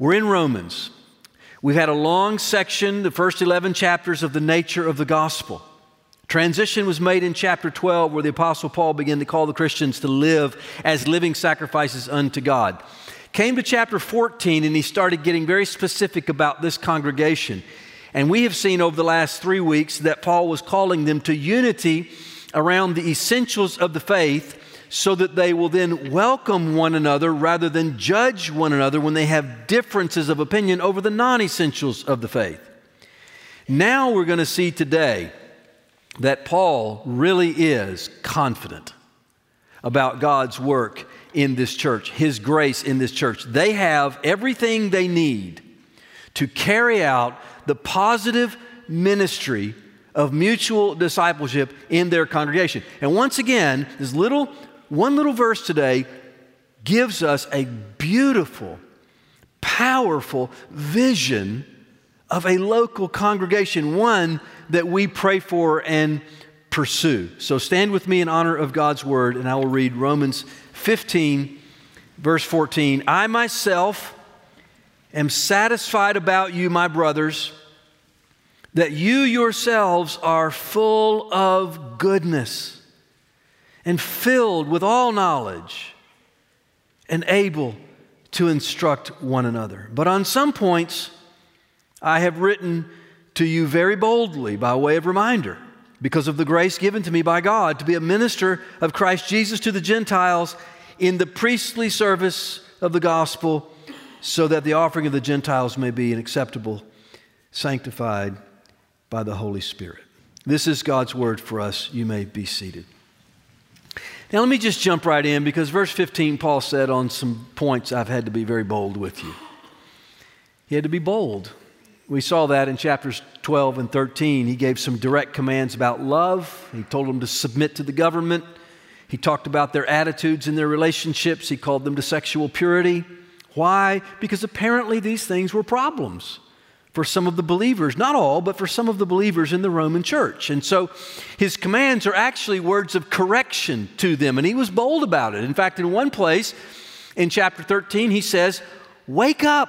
We're in Romans. We've had a long section, the first 11 chapters of the nature of the gospel. Transition was made in chapter 12 where the Apostle Paul began to call the Christians to live as living sacrifices unto God. Came to chapter 14 and he started getting very specific about this congregation. And we have seen over the last 3 weeks that Paul was calling them to unity around the essentials of the faith so that they will then welcome one another rather than judge one another when they have differences of opinion over the non-essentials of the faith. Now we're going to see today that Paul really is confident about God's work in this church, His grace in this church. They have everything they need to carry out the positive ministry of mutual discipleship in their congregation. And once again, one little verse today gives us a beautiful, powerful vision of a local congregation, one that we pray for and pursue. So stand with me in honor of God's word, and I will read Romans 15, verse 14. I myself am satisfied about you, my brothers, that you yourselves are full of goodness and filled with all knowledge and able to instruct one another. But on some points, I have written to you very boldly by way of reminder, because of the grace given to me by God to be a minister of Christ Jesus to the Gentiles in the priestly service of the gospel, so that the offering of the Gentiles may be an acceptable, sanctified by the Holy Spirit. This is God's word for us. You may be seated. Now let me just jump right in, because verse 15, Paul said on some points, I've had to be very bold with you. He had to be bold. We saw that in chapters 12 and 13. He gave some direct commands about love. He told them to submit to the government. He talked about their attitudes and their relationships. He called them to sexual purity. Why? Because apparently these things were problems for some of the believers, not all, but for some of the believers in the Roman church. And so his commands are actually words of correction to them, and he was bold about it. In fact, in one place, in chapter 13, he says, wake up.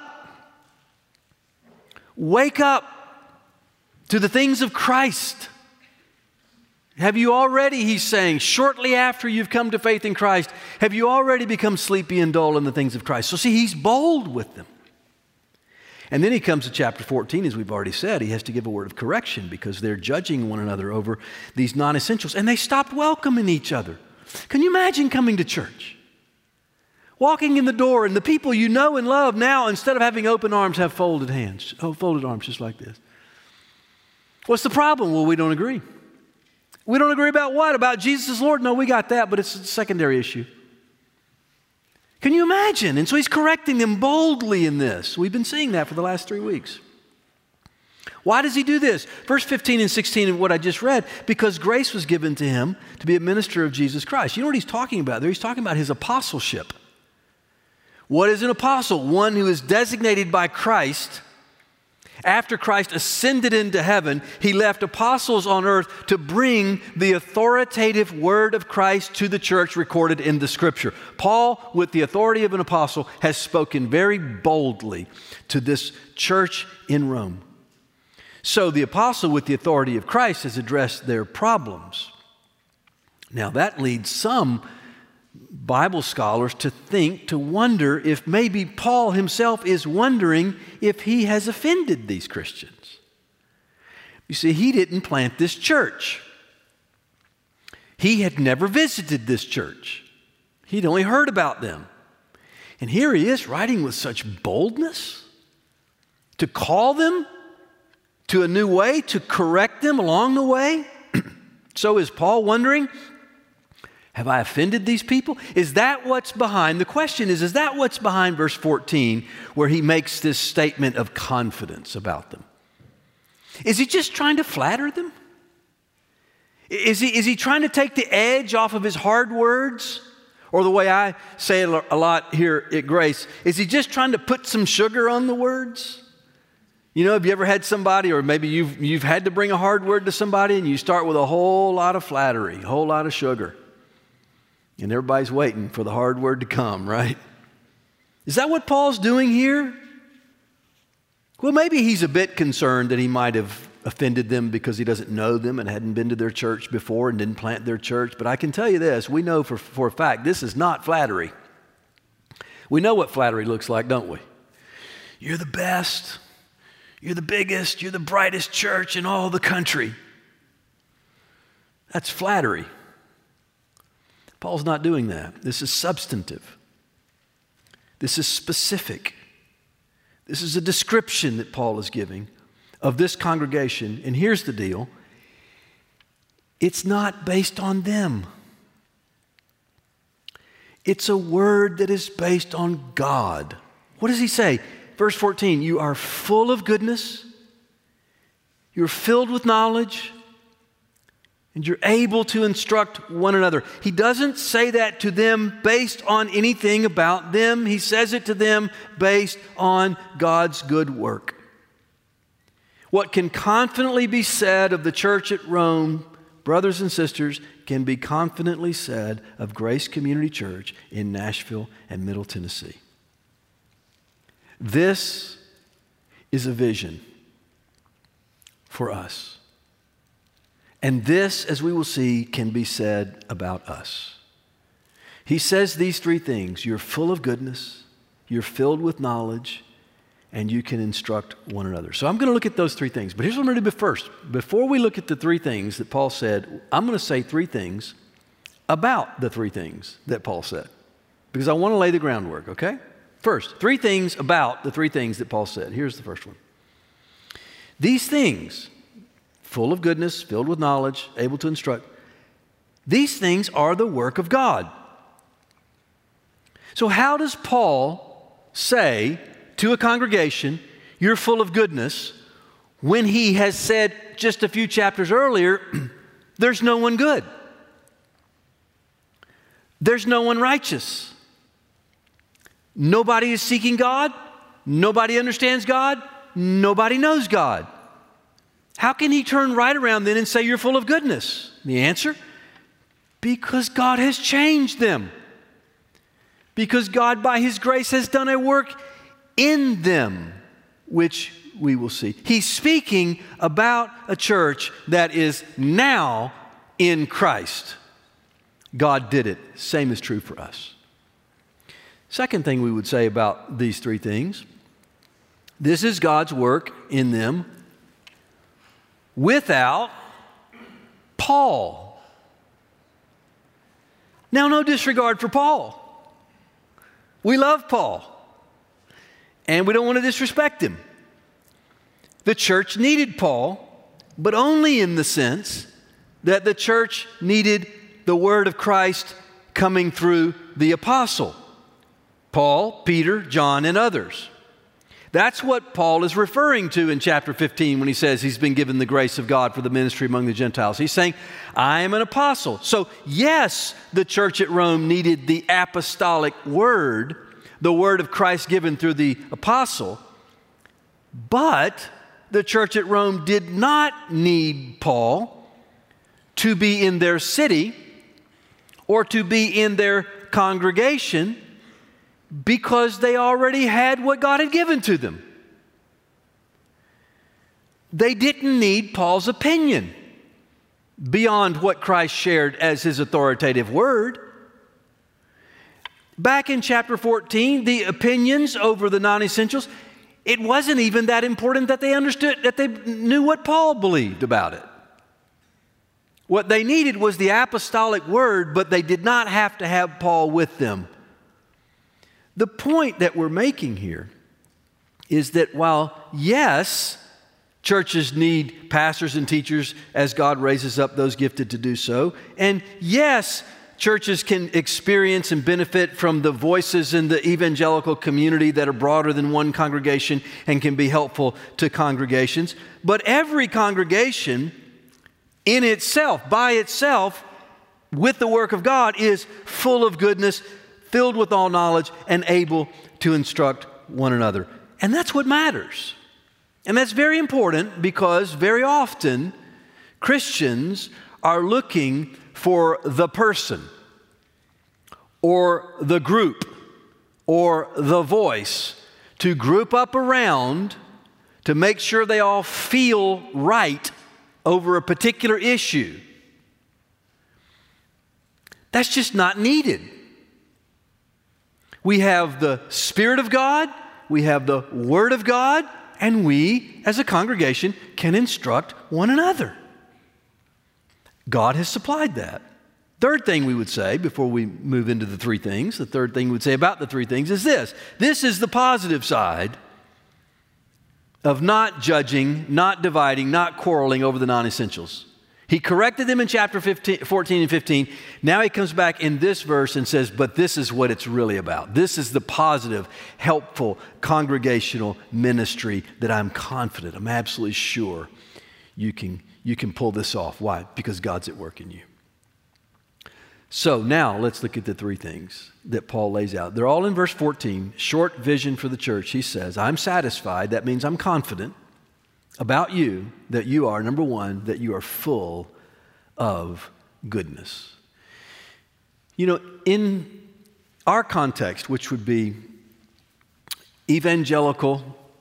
Wake up to the things of Christ. Have you already, he's saying, shortly after you've come to faith in Christ, have you already become sleepy and dull in the things of Christ? So see, he's bold with them. And then he comes to chapter 14, as we've already said. He has to give a word of correction because they're judging one another over these non-essentials. And they stopped welcoming each other. Can you imagine coming to church? Walking in the door, and the people you know and love now, instead of having open arms, have folded hands. Folded arms just like this. What's the problem? Well, we don't agree. We don't agree about what? About Jesus as Lord? No, we got that, but it's a secondary issue. Can you imagine? And so he's correcting them boldly in this. We've been seeing that for the last 3 weeks. Why does he do this? Verse 15 and 16 of what I just read, because grace was given to him to be a minister of Jesus Christ. You know what he's talking about there? He's talking about his apostleship. What is an apostle? One who is designated by Christ. After Christ ascended into heaven, he left apostles on earth to bring the authoritative word of Christ to the church recorded in the Scripture. Paul, with the authority of an apostle, has spoken very boldly to this church in Rome. So the apostle, with the authority of Christ, has addressed their problems. Now that leads some Bible scholars to wonder if maybe Paul himself is wondering if he has offended these Christians. You see, he didn't plant this church. He had never visited this church. He'd only heard about them. And here he is writing with such boldness to call them to a new way, to correct them along the way. So is Paul wondering, have I offended these people? Is that what's behind? The question is that what's behind verse 14 where he makes this statement of confidence about them? Is he just trying to flatter them? Is he trying to take the edge off of his hard words? Or the way I say it a lot here at Grace, is he just trying to put some sugar on the words? You know, have you ever had somebody, or maybe you've had to bring a hard word to somebody and you start with a whole lot of flattery, a whole lot of sugar. And everybody's waiting for the hard word to come, right? Is that what Paul's doing here? Well, maybe he's a bit concerned that he might have offended them because he doesn't know them and hadn't been to their church before and didn't plant their church. But I can tell you this, we know for a fact this is not flattery. We know what flattery looks like, don't we? You're the best, you're the biggest, you're the brightest church in all the country. That's flattery. Paul's not doing that. This is substantive. This is specific. This is a description that Paul is giving of this congregation. And here's the deal. It's not based on them. It's a word that is based on God. What does he say? Verse 14, you are full of goodness, you're filled with knowledge, and you're able to instruct one another. He doesn't say that to them based on anything about them. He says it to them based on God's good work. What can confidently be said of the church at Rome, brothers and sisters, can be confidently said of Grace Community Church in Nashville and Middle Tennessee. This is a vision for us. And this, as we will see, can be said about us. He says these three things. You're full of goodness, you're filled with knowledge, and you can instruct one another. So I'm going to look at those three things. But here's what I'm going to do first. Before we look at the three things that Paul said, I'm going to say three things about the three things that Paul said. Because I want to lay the groundwork, okay? First, three things about the three things that Paul said. Here's the first one. These things, full of goodness, filled with knowledge, able to instruct, these things are the work of God. So how does Paul say to a congregation, you're full of goodness, when he has said just a few chapters earlier, there's no one good. There's no one righteous. Nobody is seeking God. Nobody understands God. Nobody knows God. How can he turn right around then and say you're full of goodness? The answer? Because God has changed them. Because God, by his grace, has done a work in them, which we will see. He's speaking about a church that is now in Christ. God did it. Same is true for us. Second thing we would say about these three things, this is God's work in them without Paul. Now, no disregard for Paul. We love Paul, and we don't want to disrespect him. The church needed Paul, but only in the sense that the church needed the word of Christ coming through the apostle, Paul, Peter, John, and others. That's what Paul is referring to in chapter 15 when he says he's been given the grace of God for the ministry among the Gentiles. He's saying, I am an apostle. So yes, the church at Rome needed the apostolic word, the word of Christ given through the apostle, but the church at Rome did not need Paul to be in their city or to be in their congregation, because they already had what God had given to them. They didn't need Paul's opinion beyond what Christ shared as his authoritative word. Back in chapter 14, the opinions over the non-essentials, it wasn't even that important that they understood, that they knew what Paul believed about it. What they needed was the apostolic word, but they did not have to have Paul with them. The point that we're making here is that while, yes, churches need pastors and teachers as God raises up those gifted to do so, and yes, churches can experience and benefit from the voices in the evangelical community that are broader than one congregation and can be helpful to congregations, but every congregation in itself, by itself, with the work of God, is full of goodness, filled with all knowledge, and able to instruct one another. And that's what matters. And that's very important because very often Christians are looking for the person or the group or the voice to group up around to make sure they all feel right over a particular issue. That's just not needed. We have the Spirit of God, we have the Word of God, and we, as a congregation, can instruct one another. God has supplied that. Third thing we would say before we move into the three things, the third thing we would say about the three things is this. This is the positive side of not judging, not dividing, not quarreling over the non-essentials. He corrected them in chapter 14 and 15. Now he comes back in this verse and says, but this is what it's really about. This is the positive, helpful, congregational ministry that I'm confident, I'm absolutely sure you can pull this off. Why? Because God's at work in you. So now let's look at the three things that Paul lays out. They're all in verse 14, short vision for the church. He says, I'm satisfied. That means I'm confident about you that you are, number one, that you are full of goodness. You know, in our context, which would be evangelical,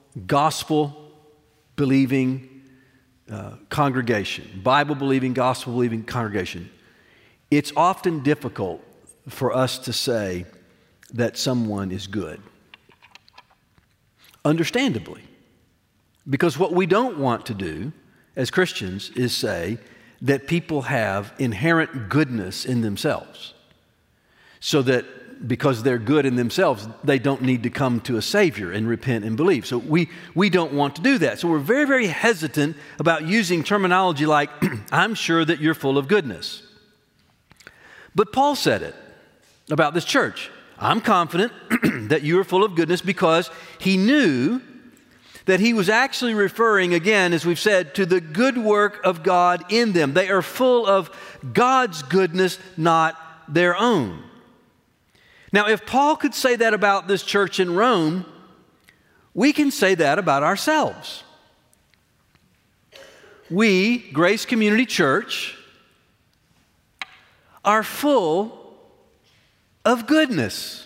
gospel-believing congregation, Bible-believing, gospel-believing congregation, it's often difficult for us to say that someone is good. Understandably. Because what we don't want to do as Christians is say that people have inherent goodness in themselves. So that because they're good in themselves, they don't need to come to a Savior and repent and believe. So we don't want to do that. So we're very, very hesitant about using terminology like, I'm sure that you're full of goodness. But Paul said it about this church. I'm confident that you are full of goodness, because he knew that he was actually referring, again, as we've said, to the good work of God in them. They are full of God's goodness, not their own. Now, if Paul could say that about this church in Rome, we can say that about ourselves. We, Grace Community Church, are full of goodness.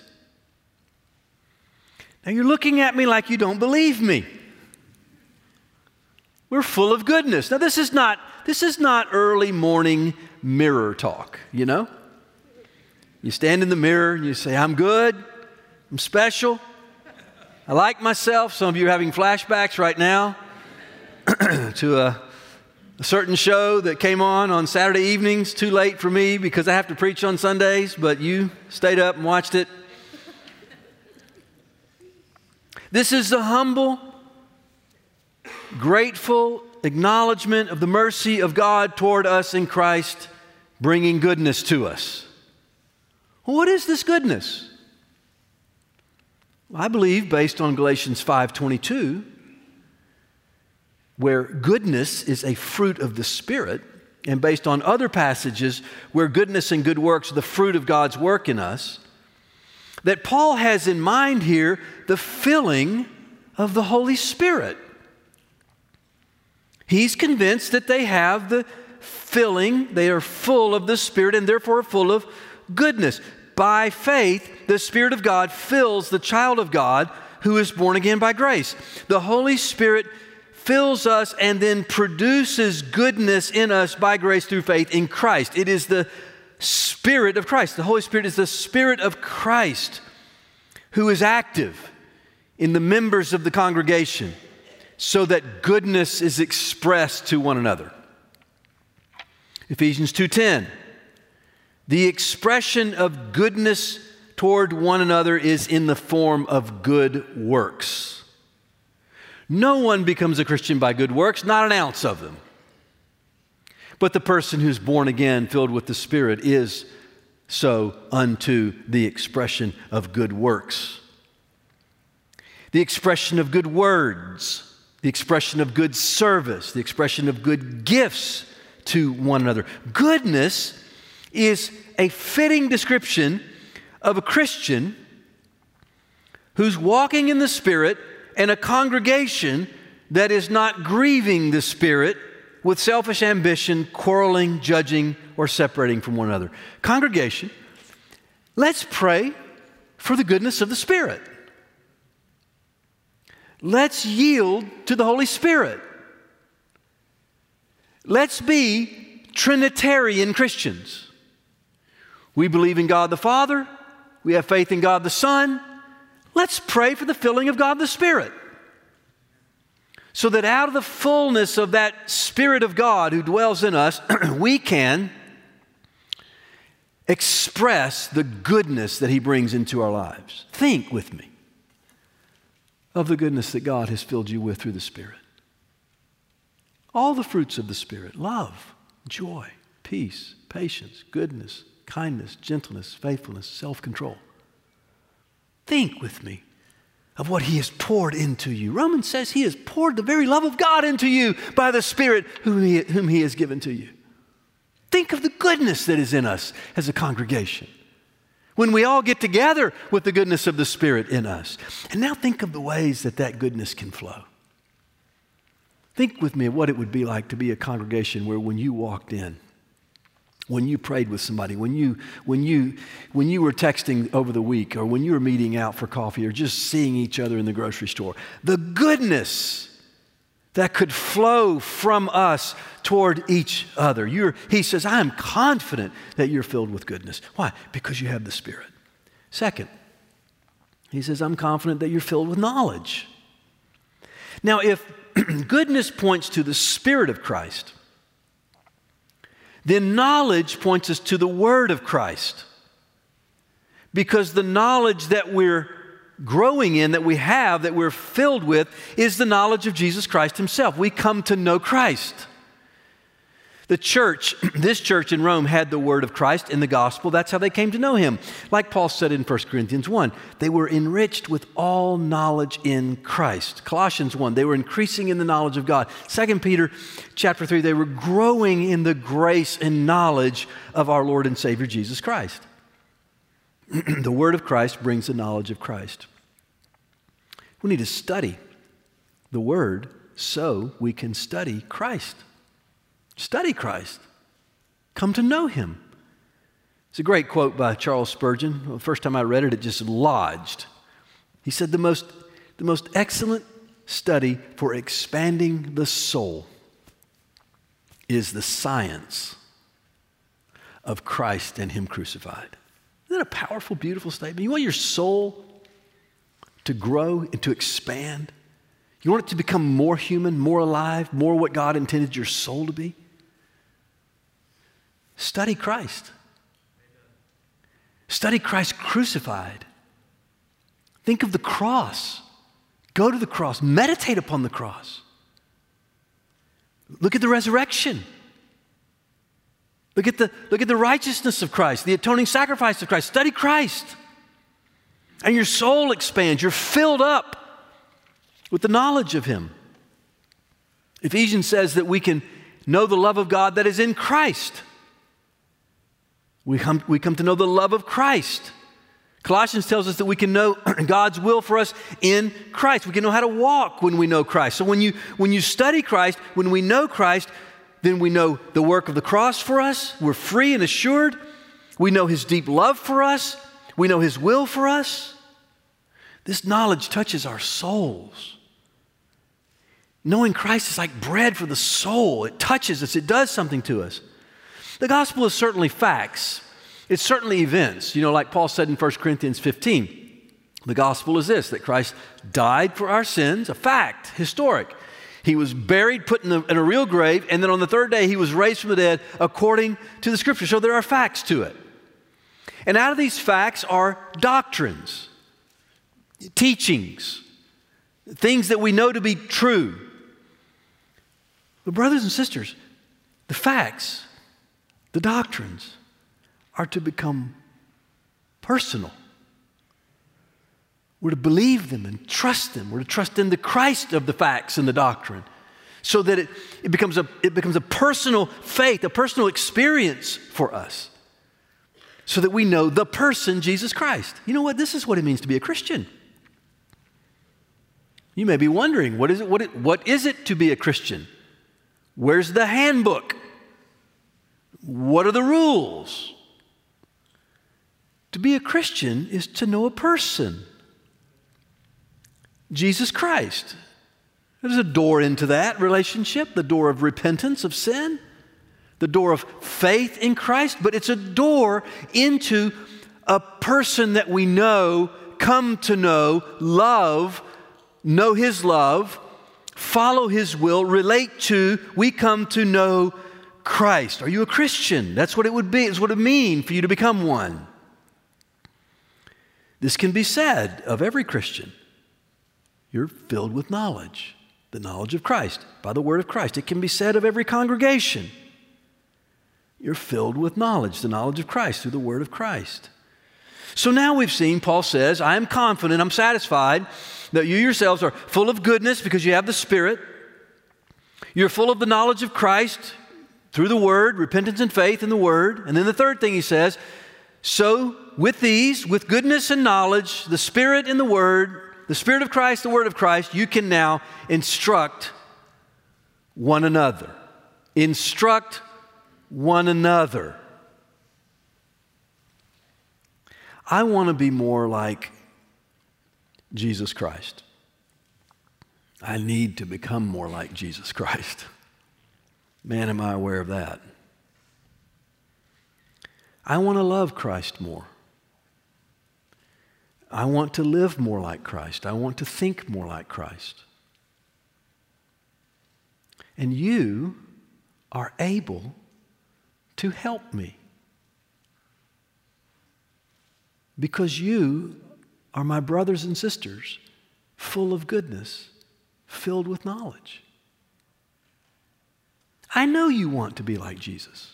Now, you're looking at me like you don't believe me. We're full of goodness. Now, this is not early morning mirror talk, you know? You stand in the mirror and you say, I'm good, I'm special, I like myself. Some of you are having flashbacks right now to a certain show that came on Saturday evenings, too late for me because I have to preach on Sundays, but you stayed up and watched it. This is the humble, grateful acknowledgement of the mercy of God toward us in Christ, bringing goodness to us. What is this goodness? I believe, based on Galatians 5:22, where goodness is a fruit of the Spirit, and based on other passages where goodness and good works are the fruit of God's work in us, that Paul has in mind here the filling of the Holy Spirit. He's convinced that they have the filling, they are full of the Spirit and therefore full of goodness. By faith, the Spirit of God fills the child of God who is born again by grace. The Holy Spirit fills us and then produces goodness in us by grace through faith in Christ. It is the Spirit of Christ. The Holy Spirit is the Spirit of Christ who is active in the members of the congregation so that goodness is expressed to one another. Ephesians 2:10. The expression of goodness toward one another is in the form of good works. No one becomes a Christian by good works, not an ounce of them. But the person who's born again, filled with the Spirit, is so unto the expression of good works. The expression of good words, the expression of good service, the expression of good gifts to one another. Goodness is a fitting description of a Christian who's walking in the Spirit and a congregation that is not grieving the Spirit with selfish ambition, quarreling, judging, or separating from one another. Congregation, let's pray for the goodness of the Spirit. Let's yield to the Holy Spirit. Let's be Trinitarian Christians. We believe in God the Father. We have faith in God the Son. Let's pray for the filling of God the Spirit, so that out of the fullness of that Spirit of God who dwells in us, we can express the goodness that He brings into our lives. Think with me of the goodness that God has filled you with through the Spirit. All the fruits of the Spirit: love, joy, peace, patience, goodness, kindness, gentleness, faithfulness, self-control. Think with me of what He has poured into you. Romans says He has poured the very love of God into you by the Spirit whom He has given to you. Think of the goodness that is in us as a congregation when we all get together with the goodness of the Spirit in us. And now think of the ways that that goodness can flow. Think with me of what it would be like to be a congregation where when you walked in, when you prayed with somebody, when you were texting over the week, or when you were meeting out for coffee, or just seeing each other in the grocery store, the goodness that could flow from us toward each other. He says, I am confident that you're filled with goodness. Why? Because you have the Spirit. Second, he says, I'm confident that you're filled with knowledge. Now, if goodness points to the Spirit of Christ, then knowledge points us to the Word of Christ. Because the knowledge that we're growing in, that we have, that we're filled with, is the knowledge of Jesus Christ Himself. We come to know Christ. The church, this church in Rome, had the Word of Christ in the gospel. That's how they came to know Him. Like Paul said in 1 Corinthians 1, they were enriched with all knowledge in Christ. Colossians 1, they were increasing in the knowledge of God. 2 Peter chapter 3, they were growing in the grace and knowledge of our Lord and Savior Jesus Christ. The Word of Christ brings the knowledge of Christ. We need to study the Word so we can study Christ. Study Christ. Come to know Him. It's a great quote by Charles Spurgeon. The first time I read it, it just lodged. He said, the most excellent study for expanding the soul is the science of Christ and Him crucified. Isn't that a powerful, beautiful statement? You want your soul to grow and to expand? You want it to become more human, more alive, more what God intended your soul to be? Study Christ. Study Christ crucified. Think of the cross. Go to the cross. Meditate upon the cross. Look at the resurrection. Look at the righteousness of Christ, the atoning sacrifice of Christ. Study Christ. And your soul expands. You're filled up with the knowledge of Him. Ephesians says that we can know the love of God that is in Christ. We come to know the love of Christ. Colossians tells us that we can know God's will for us in Christ. We can know how to walk when we know Christ. So when you study Christ, when we know Christ, then we know the work of the cross for us. We're free and assured. We know His deep love for us. We know His will for us. This knowledge touches our souls. Knowing Christ is like bread for the soul. It touches us. It does something to us. The gospel is certainly facts. It's certainly events. You know, like Paul said in 1 Corinthians 15, the gospel is this, that Christ died for our sins, a fact, historic. He was buried, put in a real grave, and then on the third day He was raised from the dead according to the Scripture. So there are facts to it. And out of these facts are doctrines, teachings, things that we know to be true. But brothers and sisters, the facts, the doctrines are to become personal. We're to believe them and trust them. We're to trust in the Christ of the facts and the doctrine so that it becomes a personal faith, a personal experience for us so that we know the person, Jesus Christ. You know what? This is what it means to be a Christian. You may be wondering, what is it to be a Christian? Where's the handbook? What are the rules? To be a Christian is to know a person. Jesus Christ. There's a door into that relationship, the door of repentance of sin, the door of faith in Christ, but it's a door into a person that we know, come to know, love, know His love, follow His will, relate to, we come to know Christ. Are you a Christian? That's what it would be. It's what it would mean for you to become one. This can be said of every Christian. You're filled with knowledge, the knowledge of Christ, by the word of Christ. It can be said of every congregation. You're filled with knowledge, the knowledge of Christ through the word of Christ. So now we've seen, Paul says, I am confident, I'm satisfied that you yourselves are full of goodness because you have the Spirit. You're full of the knowledge of Christ through the Word, repentance and faith in the Word. And then the third thing he says, so with these, with goodness and knowledge, the Spirit and the Word, the Spirit of Christ, the Word of Christ, you can now instruct one another. Instruct one another. I want to be more like Jesus Christ. I need to become more like Jesus Christ. Man, am I aware of that. I want to love Christ more. I want to live more like Christ. I want to think more like Christ. And you are able to help me. Because you are my brothers and sisters, full of goodness, filled with knowledge. I know you want to be like Jesus.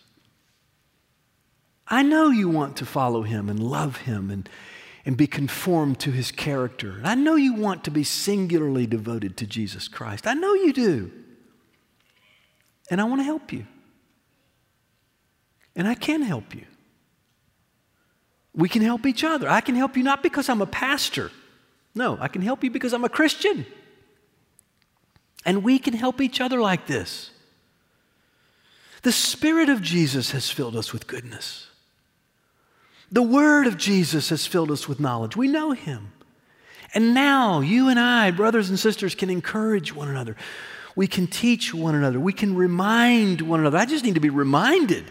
I know you want to follow Him and love Him and be conformed to His character. I know you want to be singularly devoted to Jesus Christ. I know you do. And I want to help you. And I can help you. We can help each other. I can help you not because I'm a pastor. No, I can help you because I'm a Christian. And we can help each other like this. The Spirit of Jesus has filled us with goodness. The Word of Jesus has filled us with knowledge. We know Him. And now you and I, brothers and sisters, can encourage one another. We can teach one another. We can remind one another. I just need to be reminded.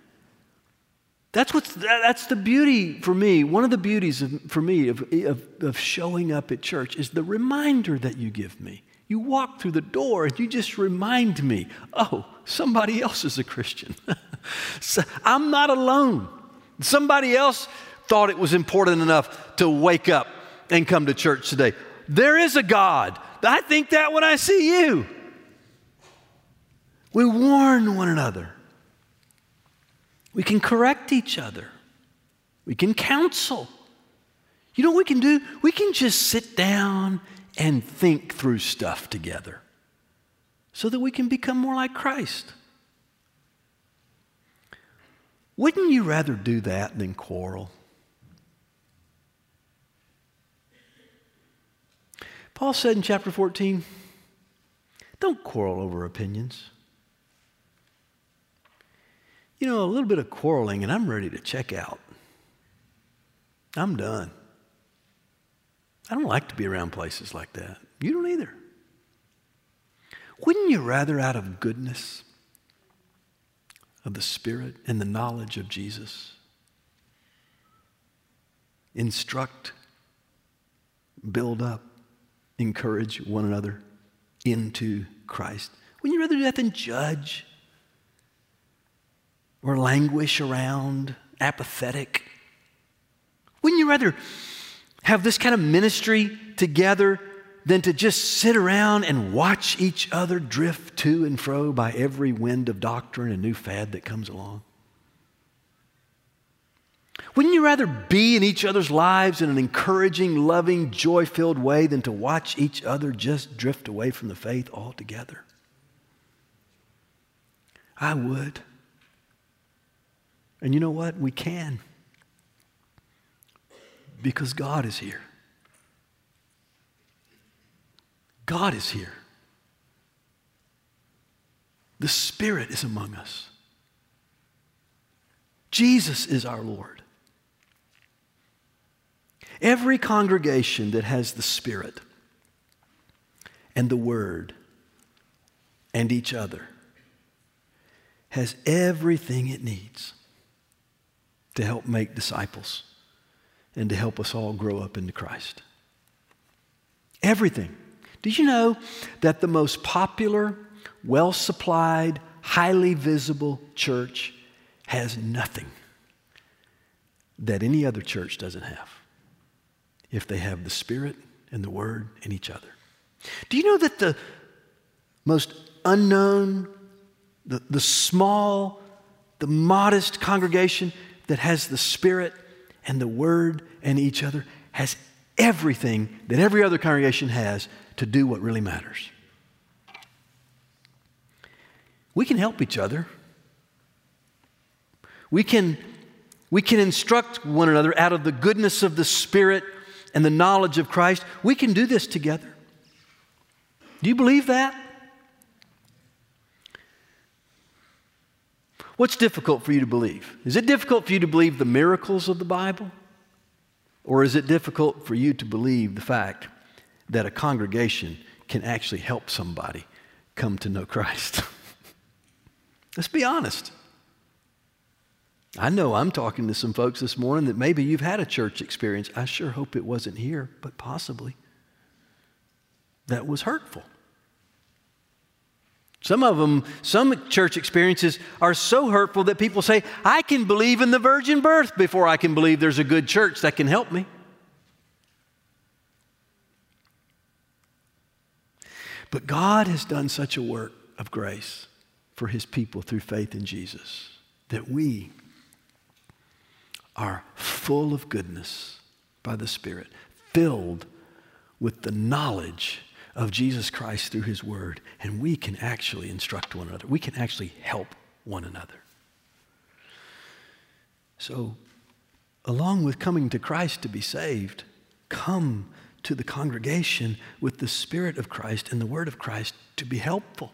That's the beauty for me. One of the beauties for me of showing up at church is the reminder that you give me. You walk through the door and you just remind me, oh, somebody else is a Christian. So I'm not alone. Somebody else thought it was important enough to wake up and come to church today. There is a God. I think that when I see you. We warn one another. We can correct each other. We can counsel. You know what we can do? We can just sit down and think through stuff together so that we can become more like Christ. Wouldn't you rather do that than quarrel? Paul said in chapter 14, don't quarrel over opinions. You know, a little bit of quarreling and I'm ready to check out. I'm done. I don't like to be around places like that. You don't either. Wouldn't you rather, out of goodness of the Spirit and the knowledge of Jesus, instruct, build up, encourage one another into Christ? Wouldn't you rather do that than judge or languish around, apathetic? Wouldn't you rather have this kind of ministry together than to just sit around and watch each other drift to and fro by every wind of doctrine and new fad that comes along? Wouldn't you rather be in each other's lives in an encouraging, loving, joy-filled way than to watch each other just drift away from the faith altogether? I would. And you know what? We can. Because God is here. God is here. The Spirit is among us. Jesus is our Lord. Every congregation that has the Spirit and the Word and each other has everything it needs to help make disciples and to help us all grow up into Christ. Everything. Did you know that the most popular, well-supplied, highly visible church has nothing that any other church doesn't have if they have the Spirit and the Word and each other? Do you know that the most unknown, the small, the modest congregation that has the Spirit and the Word and each other has everything that every other congregation has to do what really matters? We can help each other. We can instruct one another out of the goodness of the Spirit and the knowledge of Christ. We can do this together. Do you believe that? What's difficult for you to believe? Is it difficult for you to believe the miracles of the Bible? Or is it difficult for you to believe the fact that a congregation can actually help somebody come to know Christ? Let's be honest. I know I'm talking to some folks this morning that maybe you've had a church experience. I sure hope it wasn't here, but possibly. That was hurtful. Some church experiences are so hurtful that people say, I can believe in the virgin birth before I can believe there's a good church that can help me. But God has done such a work of grace for His people through faith in Jesus that we are full of goodness by the Spirit, filled with the knowledge of Jesus Christ through His Word, and we can actually instruct one another. We can actually help one another. So, along with coming to Christ to be saved, come to the congregation with the Spirit of Christ and the Word of Christ to be helpful.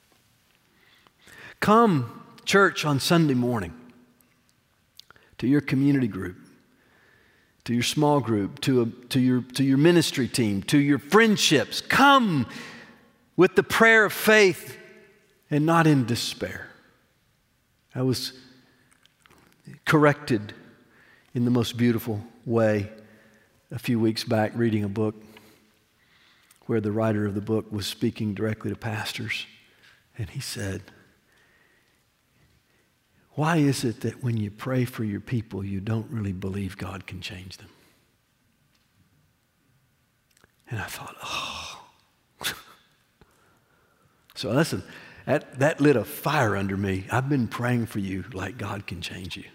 Come, church, on Sunday morning to your community group, to your small group, to your ministry team, to your friendships. Come with the prayer of faith and not in despair. I was corrected in the most beautiful way a few weeks back reading a book where the writer of the book was speaking directly to pastors, and he said, why is it that when you pray for your people, you don't really believe God can change them? And I thought, oh. So listen, that lit a fire under me. I've been praying for you like God can change you.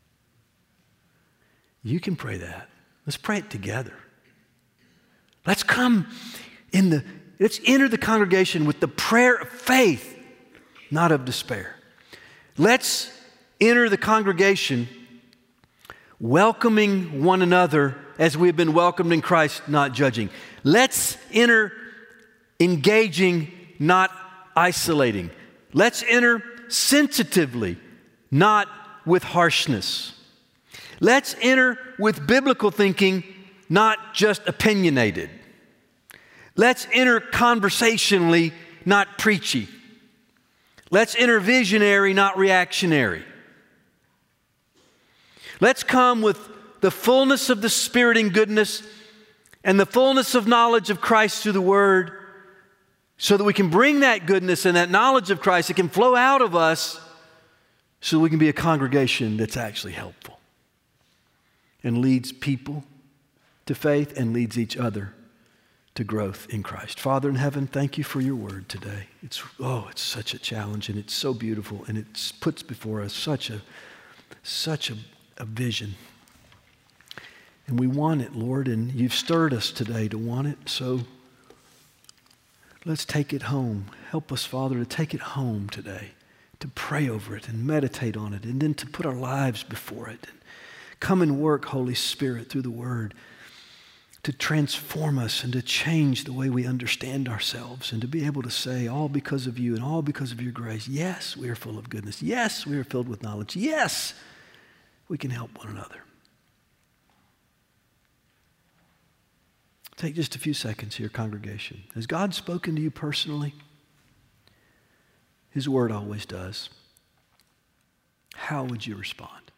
You can pray that. Let's pray it together. Let's let's enter the congregation with the prayer of faith, not of despair. Let's enter the congregation welcoming one another as we have been welcomed in Christ, not judging. Let's enter engaging, not isolating. Let's enter sensitively, not with harshness. Let's enter with biblical thinking, not just opinionated. Let's enter conversationally, not preachy. Let's enter visionary, not reactionary. Let's come with the fullness of the Spirit and goodness and the fullness of knowledge of Christ through the Word so that we can bring that goodness and that knowledge of Christ. It can flow out of us so we can be a congregation that's actually helpful and leads people to faith and leads each other to growth in Christ. Father in heaven, thank you for your word today. It's such a challenge, and it's so beautiful, and it puts before us such a vision. And we want it, Lord, and you've stirred us today to want it, so let's take it home. Help us, Father, to take it home today, to pray over it and meditate on it, and then to put our lives before it. And come and work, Holy Spirit, through the Word to transform us and to change the way we understand ourselves and to be able to say, all because of you and all because of your grace, yes, we are full of goodness. Yes, we are filled with knowledge. Yes, we can help one another. Take just a few seconds here, congregation. Has God spoken to you personally? His word always does. How would you respond?